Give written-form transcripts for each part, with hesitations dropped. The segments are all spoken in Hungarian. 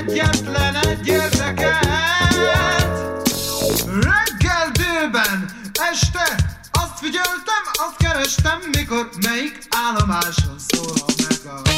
egyetlen egy érdekelt. Reggel, délben, este azt figyeltem, azt kerestem, mikor melyik állomáson szólal meg a...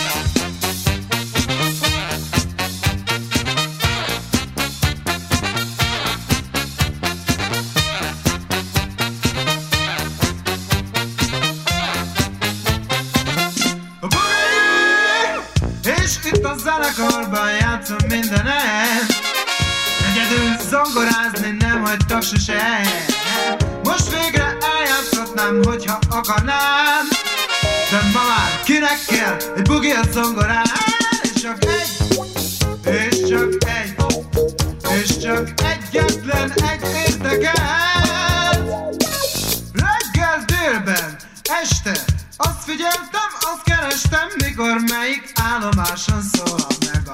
És itt a zenekarban játszom mindenet. Egyedül zongorázni nem hagytak sose. Most végre eljátszhatnám, hogyha akarnám. De ma már kinek kell egy bugilt zongorán. És csak egy, és csak egy, és csak egyetlen egy érdekelt. Reggel, délben, este azt figyeltem, azt kerestem, mikor melyik állomáson szólal meg a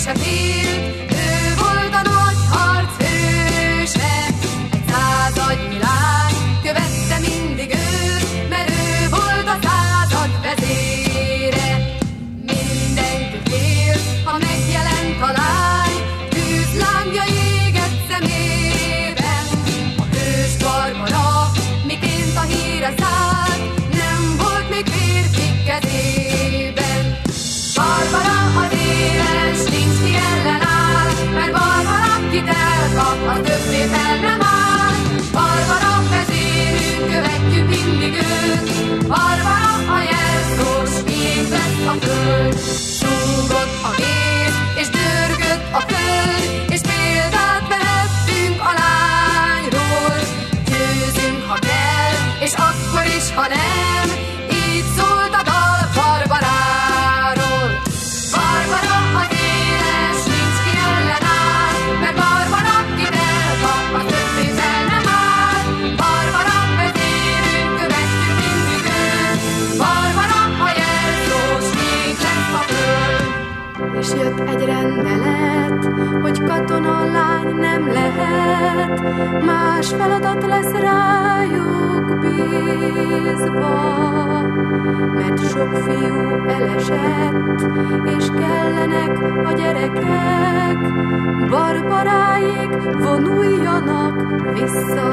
se félt, ő volt a nagy harc hőse. Egy századnyi lány követte mindig őt, mert ő volt a század vezére. Mindenki félt, ha megjelent a lány, tűzlángja égett szemében. A hős Barbara, miként a híre szállt, nem volt még férfi kezében. Barbara az éles, nincs ki ellenáll, mert Barbara kit elkap, a többé fel nem áll. Barbara vezérünk, követjük mindig őt, Barbara a jelszós, miénk lesz a föld. Súgott a vér, és dörgött a föld, és példát vehettünk a lányról. Győzünk, ha kell, és akkor is, ha nem, így szólt a dal Barbaráról. Barbara az éles, nincs ki ellenáll, mert Barbara kit elkap, a többé fel nem áll. Barbara vezérünk, követjük mindig őt, Barbara a jelszós, miénk lesz a föld. És jött egy rendelet, hogy katona lány nem lehet, más feladat lesz rájuk bízva. Mert sok fiú elesett, és kellenek a gyerekek, Barbaráig vonuljanak vissza.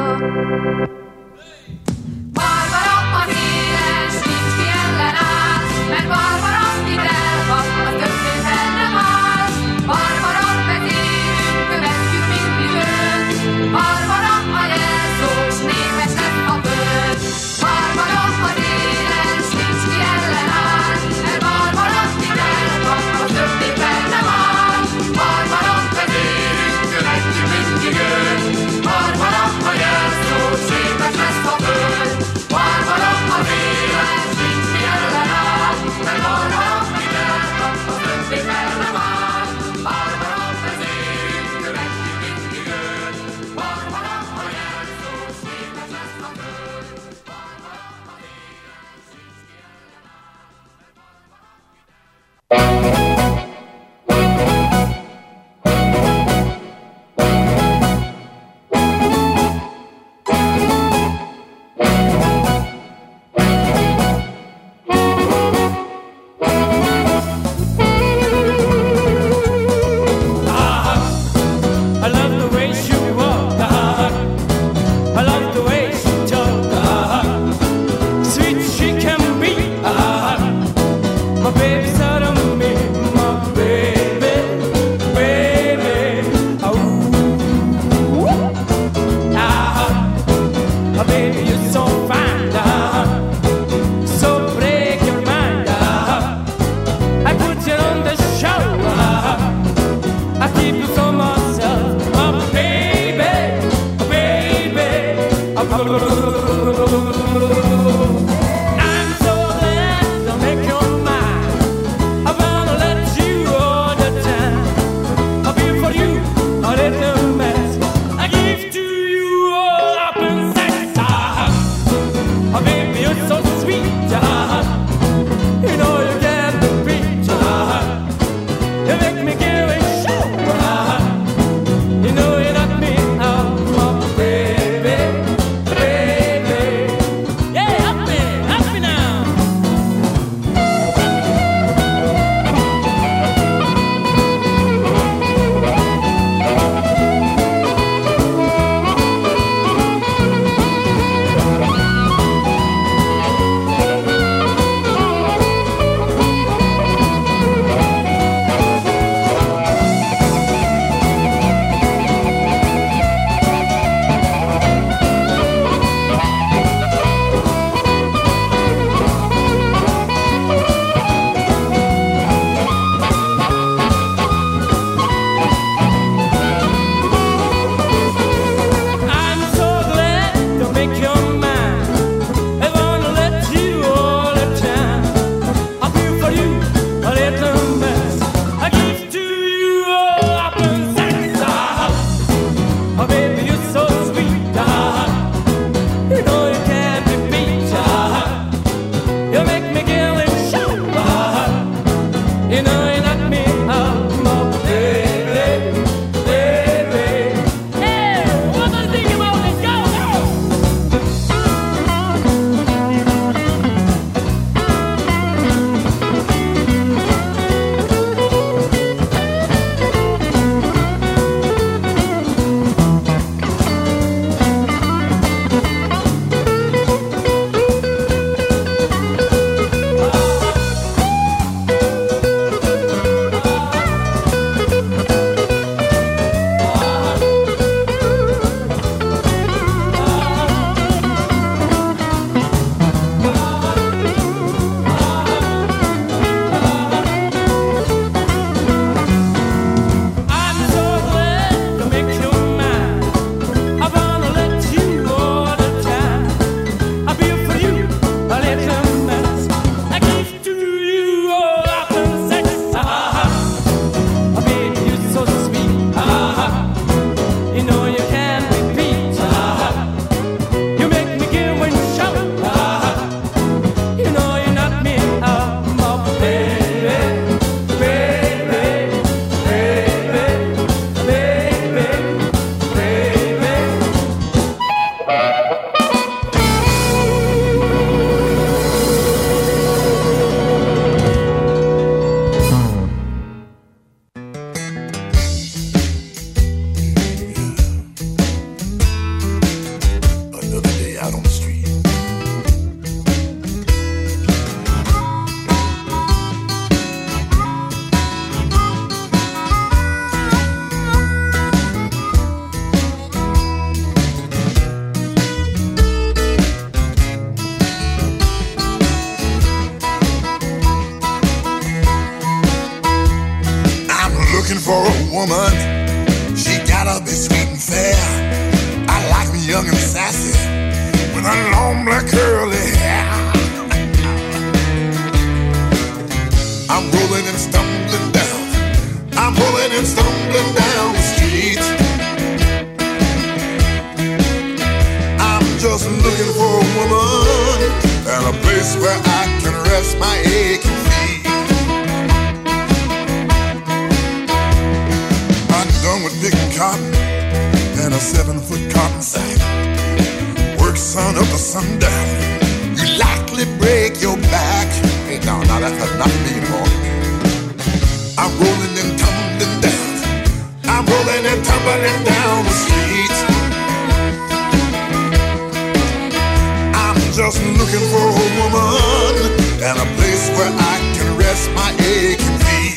Barbara az éles, nincs ki ellenáll, mert Barbara kit elkap, a többé fel nem áll. Barbara vezérünk, követjük mindig őt, Barbara a jelszós, népes lett a föld. Barbara az éles, nincs ki ellenáll, mert Barbara kit elkap, a többé fel nem áll. Barbara vezérünk, követjük mindig őt, Barbara a jelszós, népes lesz a föld. Barbara az éles, nincs ki ellenáll, mert Barbara kit elkap, a többé fel nem áll. Barbara vezérünk, követjük mindig őt, Barbara a jelszós, népes lesz a föld. Barbara az éles, nincs ki I love the way she walk, I love the way she talk, sweet she can be, my baby's out of me, my baby, baby, my baby you're so fine, so break your mind, I put you on the show, I keep you for myself, my baby, baby. I'm so glad to make your mind. for a woman, she gotta be sweet and fair. I like me young and sassy with a long black curly hair. I'm rolling and stumbling down. I'm rolling and stumbling down the street. I'm just looking for a woman and a place where I can rest my aching feet. I'm done with picking cotton and a 7-foot cotton sack. Work sun up to sundown. You likely break your back. Hey, no, that's not me anymore. I'm rolling and tumbling down. I'm rolling and tumbling down the street. I'm just looking for a woman and a place where I can rest my aching feet.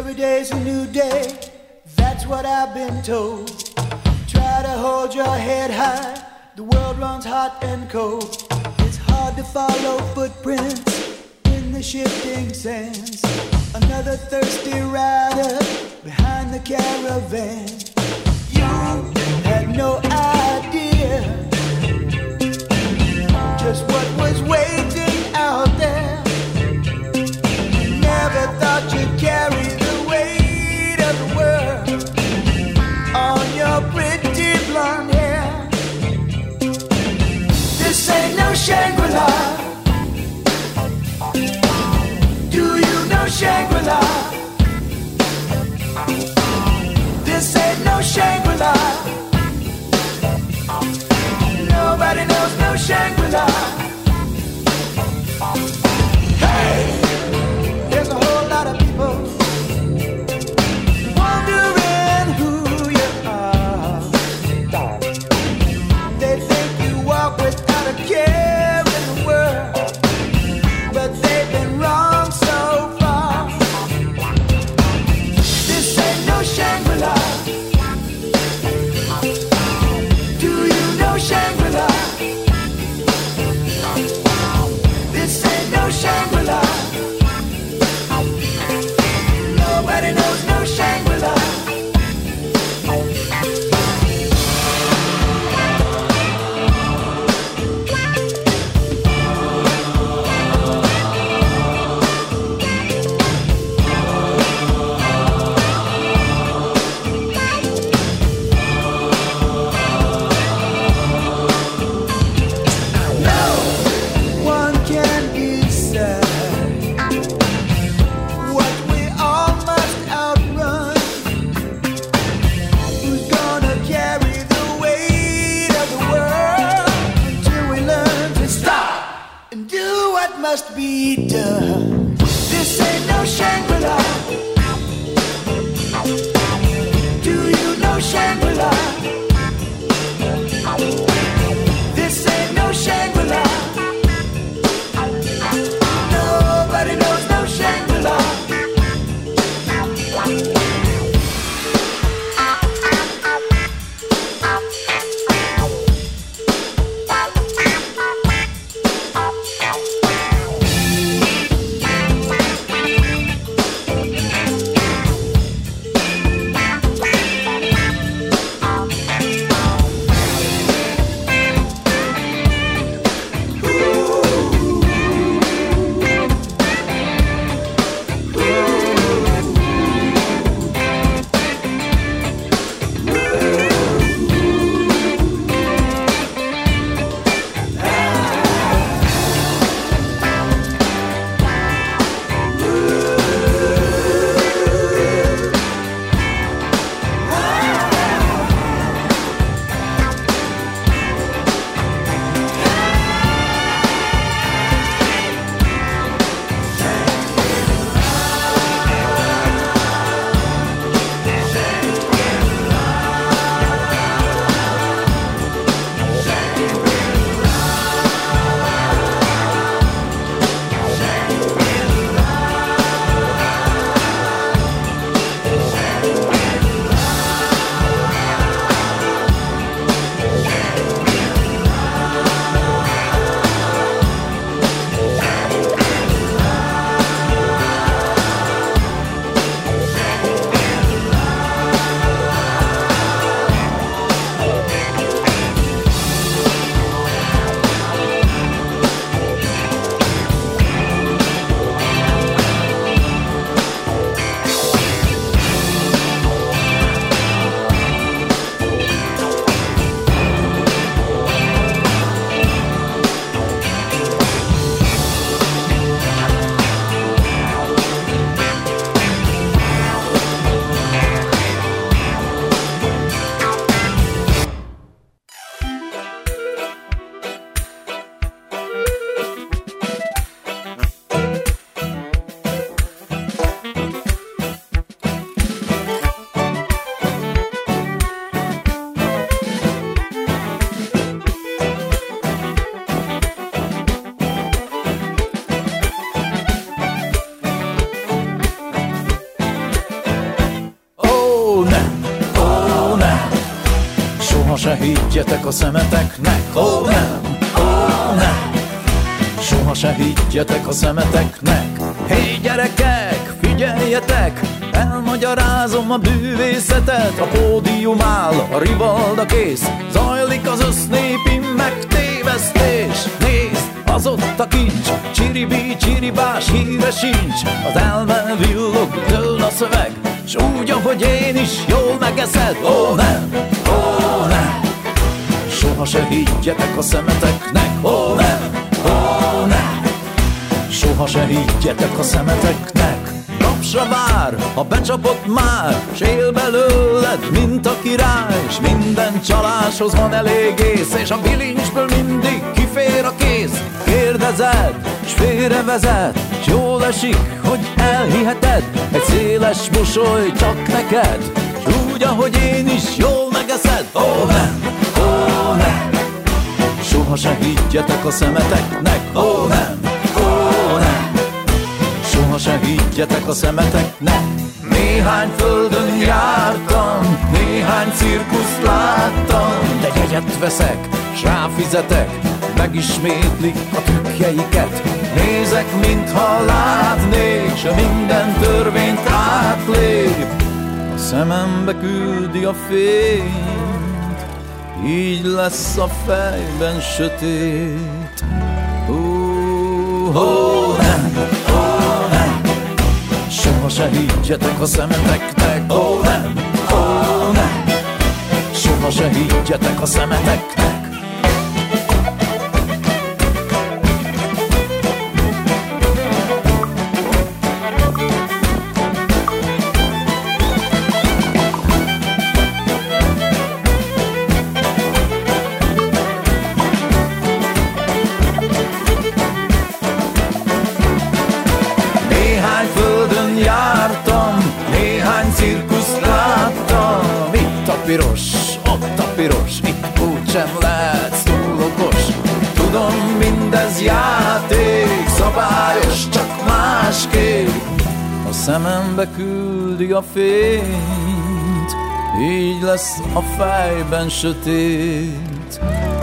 Every day's a new day, that's what I've been told. Try to hold your head high, the world runs hot and cold. It's hard to follow footprints in the shifting sands. Another thirsty rider behind the caravan. You had no idea just what was waiting out there. Never thought you'd carry the weight of the world on your pretty blonde hair. This ain't no Shangri-La. Do you know Shangri-La? This ain't no Shangri-La. Nobody knows no Shangri-La. Hey! There's a whole lot of people wondering who you are. They think you walk without a care in the world, but they've been wrong so far. This ain't no Shangri-La. Do you know Shangri-La? This ain't no Shangri-La. Nobody knows no Shangri-La. Must be done. This ain't no Shangri-La. Do you know Shangri-La? This ain't no Shangri-La. Nobody knows no Shangri-La. Soha se higgyetek a szemeteknek, ó nem, ó nem. Soha se higgyetek a szemeteknek. Hé gyerekek, figyeljetek, elmagyarázom a bűvészetet. A pódium áll, a rivalda kész, zajlik az össznépi megtévesztés. Nézd, az ott a kincs, csiribí, csiribás, híre sincs. Az elme villog, dől a szöveg, s úgy, ahogy én is, jól megeszed. Ó nem, ó nem. Soha se higgyetek a szemeteknek, ó nem, ó nem. Soha se higgyetek a szemeteknek. Napsra vár, ha becsapott már, s él belőled, mint a király. S minden csaláshoz van elég ész, és a bilincsből mindig kifér a kész. Kérdezed, s félrevezet, s jól esik, hogy elhiheted. Egy széles mosoly csak neked, s úgy, ahogy én is, jól megeszed. Ó nem, ó nem. Soha se higgyetek a szemeteknek, ó nem, ó nem. Soha se higgyetek a szemeteknek. Néhány földön jártam, néhány cirkuszt láttam, de jegyet veszek, s ráfizetek, megismétlik a trükkjeiket. Nézek, mintha látnék, s minden törvényt átlép. A szemembe küldi a fényt, így lesz a fejben sötét. Nem, nem. Soha se higgyetek a szemeteknek, ó nem, ó nem. Soha se higgyetek a szemeteknek. Cirkuszt láttam, itt a piros, ott a piros, itt úgysem lehetsz túl okos. Tudom, mindez játék, szabályos, csak másképp. A szemembe küldi a fényt, így lesz a fejben sötét.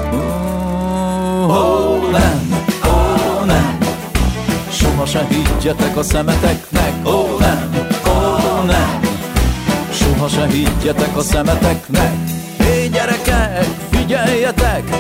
Nem, ó nem. Soha se higgyetek a szemeteknek, ó nem, ó nem. Soha se higgyetek a szemeteknek. Hé gyerekek, figyeljetek,